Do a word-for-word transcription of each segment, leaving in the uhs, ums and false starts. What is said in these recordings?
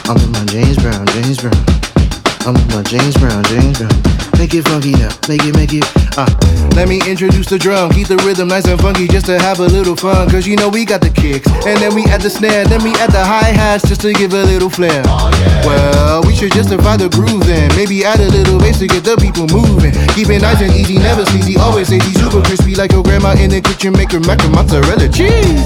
I'm in my James Brown, James Brown. I'm in my James Brown, James Brown. Make it funky now, make it, make it, uh. Let me introduce the drum, keep the rhythm nice and funky just to have a little fun. Cause you know we got the kicks, and then we add the snare, then we add the hi-hats just to give a little flair. Oh, yeah. Well, we should justify the groove then, maybe add a little bass to get the people moving. Keep it nice and easy, never sleazy, always tasty, super crispy like your grandma in the kitchen, make her mac and mozzarella cheese.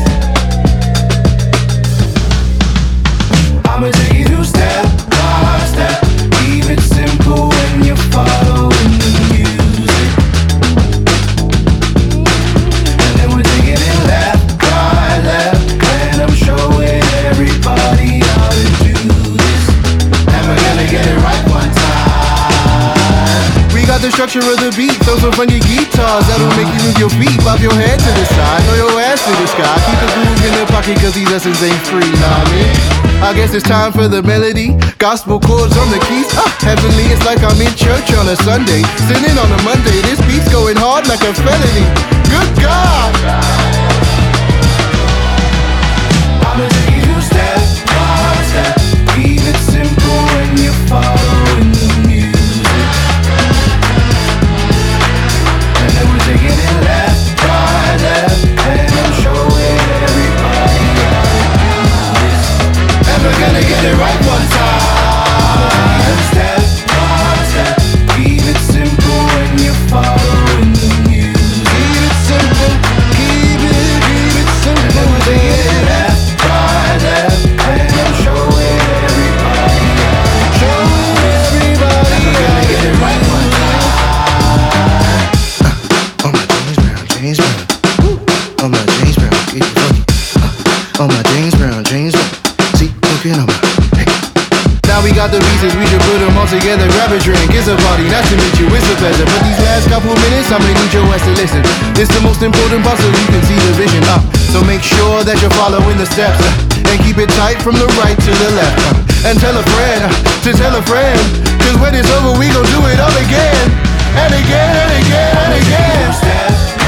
I'ma take you through step by step. Keep it simple when you're following the music. And then we're taking it left by left, and I'm showing everybody how to do this. And we're gonna get it right one time. We got the structure of the beat, throw some funky guitars that'll make you move your feet, bob your head to the side, throw your ass to the sky. Keep the groove in the pocket cause these lessons ain't free, nah man. I guess it's time for the melody. Gospel chords on the keys. Ah, heavenly, it's like I'm in church on a Sunday. Sinning on a Monday. This beat's going hard like a felony. Good God! I'ma take you through step by step. Keep it simple when you're following the music. And then we're taking it left by left, and I'm showing everybody how to do this. And we're gonna get it right one time. Step by step. Keep it simple when you're following the music. Keep it simple. Keep it, keep it simple. And then we're taking it left by left, and I'm showing everybody. Showing everybody. And we're gonna get it right one time. Uh, on my James Brown, James Brown. Woo. On my James Brown, keep it funky. Uh, on my James Brown, James Brown. Now we got the pieces, we should put them all together. Grab a drink, it's a party, nice to meet you, it's a pleasure. But these last couple minutes, I'ma need your ass to listen. This the most important part so you can see the vision, uh. So make sure that you're following the steps, uh, and keep it tight from the right to the left, uh, and tell a friend, uh, to tell a friend. Cause when it's over, we gon' do it all again, and again, and again, and again.